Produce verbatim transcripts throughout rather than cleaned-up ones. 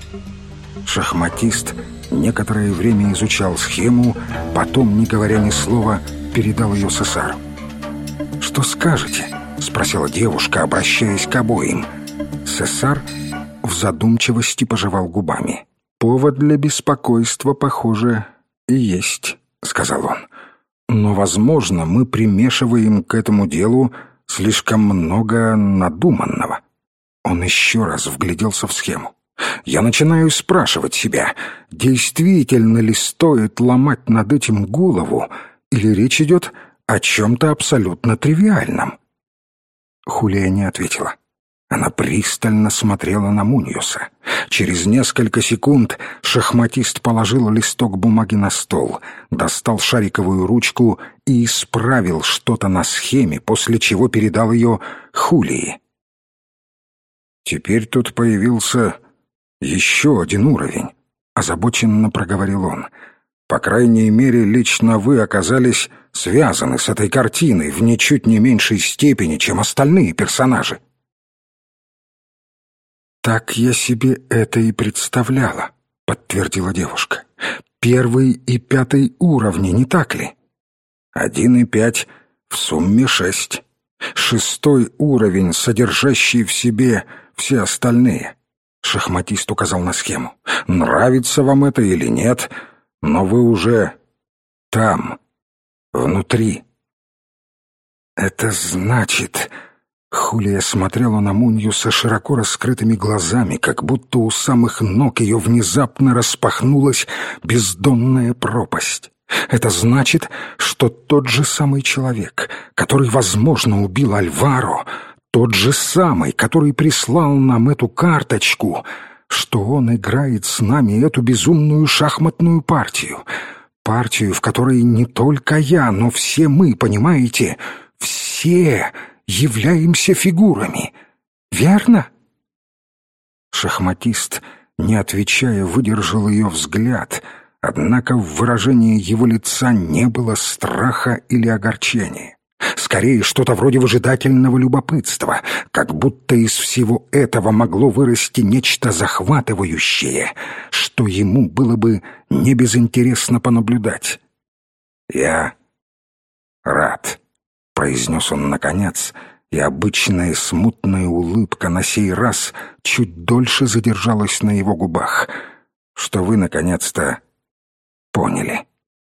Шахматист некоторое время изучал схему, потом, не говоря ни слова, передал ее Сесару. «Что скажете?» — спросила девушка, обращаясь к обоим. Сесар в задумчивости пожевал губами. «Повод для беспокойства, похоже, и есть», — сказал он. «Но, возможно, мы примешиваем к этому делу слишком много надуманного». Он еще раз вгляделся в схему. «Я начинаю спрашивать себя, действительно ли стоит ломать над этим голову, или речь идет о чем-то абсолютно тривиальном?» Хулия не ответила. Она пристально смотрела на Муньюса. Через несколько секунд шахматист положил листок бумаги на стол, достал шариковую ручку и исправил что-то на схеме, после чего передал ее Хулии. «Теперь тут появился еще один уровень», — озабоченно проговорил он. «По крайней мере, лично вы оказались связаны с этой картиной в ничуть не меньшей степени, чем остальные персонажи». «Так я себе это и представляла», — подтвердила девушка. «Первый и пятый уровни, не так ли?» «Один и пять, в сумме шесть. Шестой уровень, содержащий в себе все остальные». Шахматист указал на схему. «Нравится вам это или нет, но вы уже там, внутри». «Это значит...» Хулия смотрела на Муньюса широко раскрытыми глазами, как будто у самых ног ее внезапно распахнулась бездонная пропасть. «Это значит, что тот же самый человек, который, возможно, убил Альваро, тот же самый, который прислал нам эту карточку, что он играет с нами эту безумную шахматную партию, партию, в которой не только я, но все мы, понимаете, все являемся фигурами. Верно?» Шахматист, не отвечая, выдержал ее взгляд, однако в выражении его лица не было страха или огорчения. Скорее, что-то вроде выжидательного любопытства, как будто из всего этого могло вырасти нечто захватывающее, что ему было бы не безинтересно понаблюдать. «Я рад», — произнес он наконец, и обычная смутная улыбка на сей раз чуть дольше задержалась на его губах, «что вы наконец-то поняли».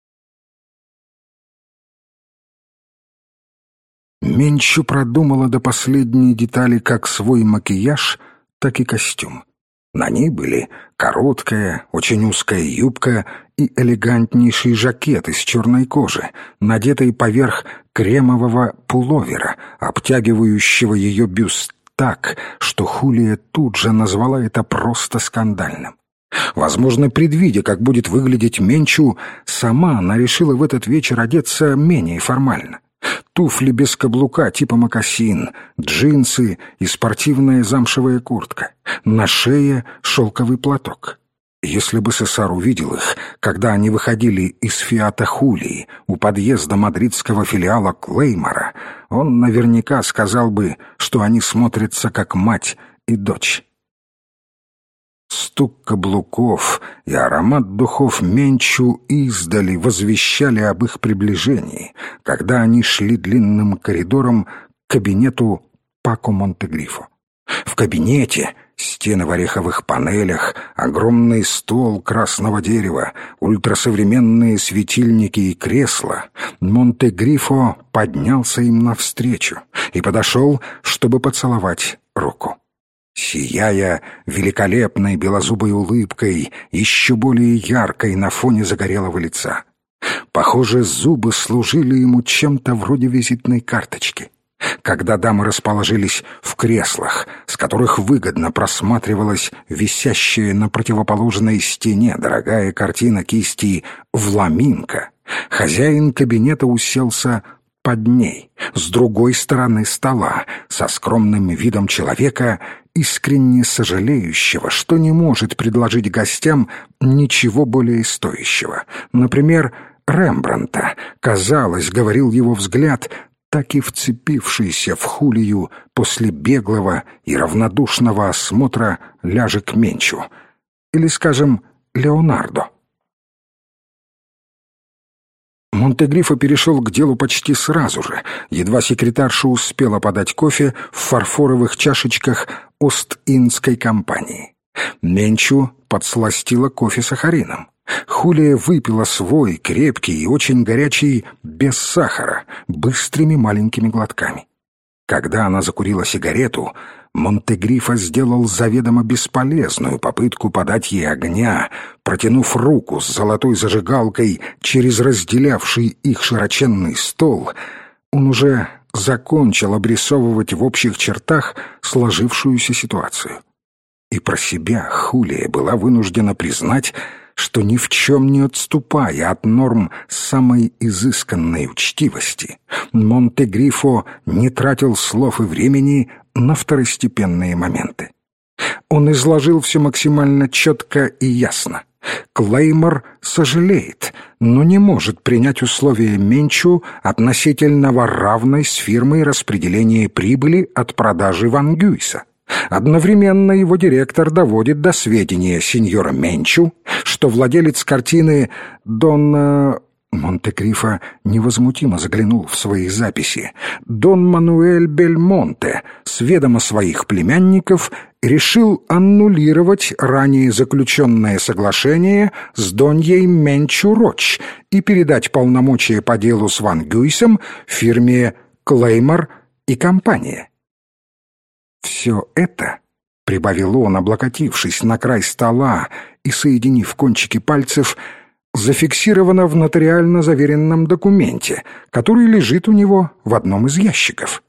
Менчу продумала до последней детали как свой макияж, так и костюм. На ней были короткая, очень узкая юбка и элегантнейший жакет из черной кожи, надетый поверх кремового пуловера, обтягивающего ее бюст так, что Хулия тут же назвала это просто скандальным. Возможно, предвидя, как будет выглядеть Менчу, сама она решила в этот вечер одеться менее формально. Туфли без каблука типа мокасин, джинсы и спортивная замшевая куртка. На шее шелковый платок. Если бы Сесар увидел их, когда они выходили из Фиата Хулии у подъезда мадридского филиала Клеймора, он наверняка сказал бы, что они смотрятся как мать и дочь. Стук каблуков и аромат духов Менчу издали возвещали об их приближении, когда они шли длинным коридором к кабинету Пако Монтегрифо. В кабинете стены в ореховых панелях, огромный стол красного дерева, ультрасовременные светильники и кресла. Монтегрифо поднялся им навстречу и подошел, чтобы поцеловать руку. Сияя великолепной белозубой улыбкой, еще более яркой на фоне загорелого лица. Похоже, зубы служили ему чем-то вроде визитной карточки. Когда дамы расположились в креслах, с которых выгодно просматривалась висящая на противоположной стене дорогая картина кисти «Вламинко», хозяин кабинета уселся под ней, с другой стороны стола, со скромным видом человека, искренне сожалеющего, что не может предложить гостям ничего более стоящего. Например, Рембрандта, казалось, говорил его взгляд, так и вцепившийся в Хулию после беглого и равнодушного осмотра ляжек Менчу. Или, скажем, Леонардо?» Монтегрифо перешел к делу почти сразу же, едва секретарша успела подать кофе в фарфоровых чашечках Ост-Индской компании. Менчу подсластила кофе сахарином. Хулия выпила свой, крепкий и очень горячий, без сахара, быстрыми маленькими глотками. Когда она закурила сигарету, Монтегрифо сделал заведомо бесполезную попытку подать ей огня, протянув руку с золотой зажигалкой через разделявший их широченный стол. Он уже закончил обрисовывать в общих чертах сложившуюся ситуацию. И про себя Хулия была вынуждена признать, что ни в чем не отступая от норм самой изысканной учтивости, Монтегрифо не тратил слов и времени на второстепенные моменты. Он изложил все максимально четко и ясно. Клеймор сожалеет, но не может принять условия Менчу относительно равной с фирмой распределения прибыли от продажи Ван Гюйса. Одновременно его директор доводит до сведения сеньора Менчу, что владелец картины Дон... Монтегрифо невозмутимо заглянул в свои записи. Дон Мануэль Бельмонте с ведома своих племянников решил аннулировать ранее заключенное соглашение с Доньей Менчу Роч и передать полномочия по делу с Ван Гюйсом фирме «Клеймор и компания». «Все это», — прибавил он, облокотившись на край стола и соединив кончики пальцев, зафиксировано в нотариально заверенном документе, который лежит у него в одном из ящиков.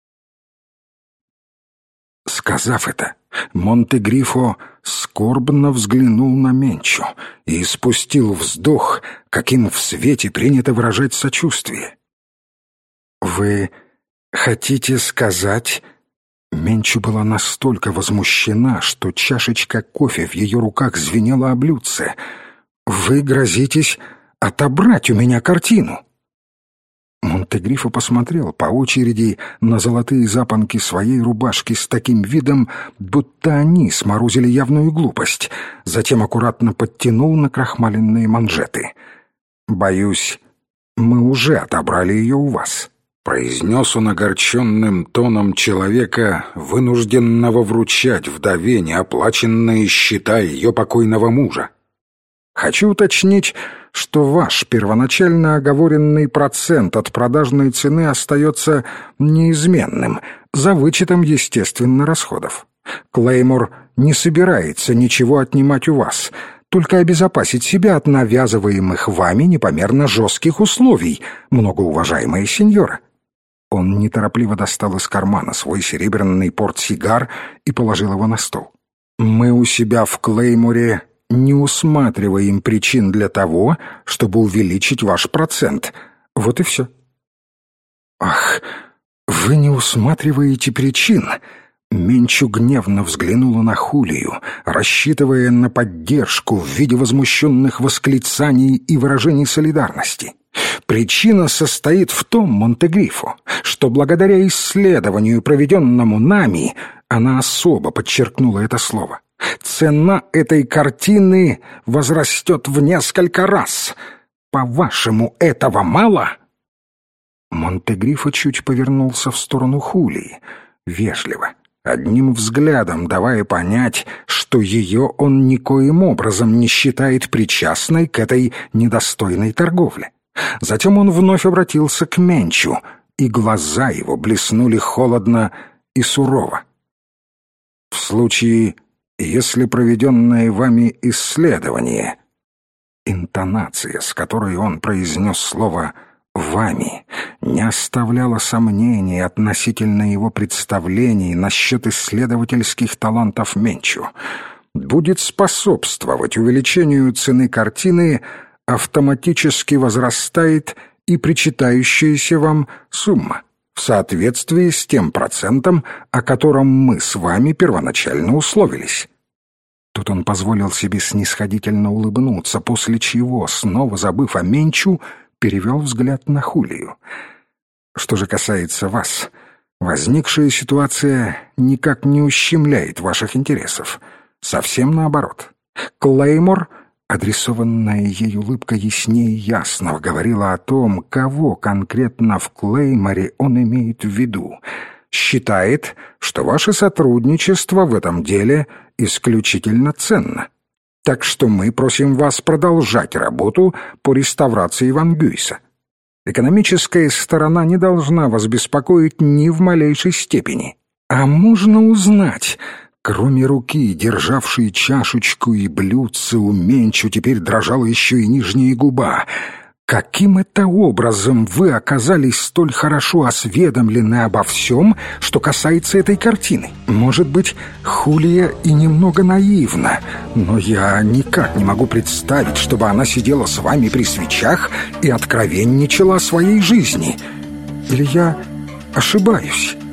Сказав это, Монтегрифо скорбно взглянул на Менчу и испустил вздох, каким в свете принято выражать сочувствие. «Вы хотите сказать...» Менчу была настолько возмущена, что чашечка кофе в ее руках звенела о блюдце. «Вы грозитесь отобрать у меня картину!» Монтегрифо посмотрел по очереди на золотые запонки своей рубашки с таким видом, будто они сморозили явную глупость. Затем аккуратно подтянул накрахмаленные манжеты. «Боюсь, мы уже отобрали ее у вас», — произнес он огорченным тоном человека, вынужденного вручать вдове неоплаченные счета ее покойного мужа. «Хочу уточнить, что ваш первоначально оговоренный процент от продажной цены остается неизменным, за вычетом, естественно, расходов. Клеймор не собирается ничего отнимать у вас, только обезопасить себя от навязываемых вами непомерно жестких условий, многоуважаемая сеньора». Он неторопливо достал из кармана свой серебряный портсигар и положил его на стол. «Мы у себя в Клейморе не усматриваем причин для того, чтобы увеличить ваш процент. Вот и все». «Ах, вы не усматриваете причин?» Менчу гневно взглянула на Хулию, рассчитывая на поддержку в виде возмущенных восклицаний и выражений солидарности. «Причина состоит в том, Монтегрифо, что благодаря исследованию, проведенному нами, она особо подчеркнула это слово, цена этой картины возрастет в несколько раз. По-вашему, этого мало?» Монтегрифо чуть повернулся в сторону Хулии, вежливо, одним взглядом давая понять, что ее он никоим образом не считает причастной к этой недостойной торговле. Затем он вновь обратился к Менчу, и глаза его блеснули холодно и сурово. «В случае, если проведенное вами исследование...» Интонация, с которой он произнес слово «вами», не оставляла сомнений относительно его представлений насчет исследовательских талантов Менчу, будет способствовать увеличению цены картины, автоматически возрастает и причитающаяся вам сумма в соответствии с тем процентом, о котором мы с вами первоначально условились. Тут он позволил себе снисходительно улыбнуться, после чего, снова забыв о Менчу, перевел взгляд на Хулию. «Что же касается вас, возникшая ситуация никак не ущемляет ваших интересов. Совсем наоборот. Клеймор, адресованная ей улыбка яснее ясного, говорила о том, кого конкретно в Клейморе он имеет в виду. Считает, что ваше сотрудничество в этом деле исключительно ценно. Так что мы просим вас продолжать работу по реставрации Ван Гюйса. Экономическая сторона не должна вас беспокоить ни в малейшей степени. А можно узнать, кроме руки, державшей чашечку и блюдце, у Менчу теперь дрожала еще и нижняя губа. Каким это образом вы оказались столь хорошо осведомлены обо всем, что касается этой картины? Может быть, Хулия и немного наивна, но я никак не могу представить, чтобы она сидела с вами при свечах и откровенничала о своей жизни. Или я ошибаюсь?»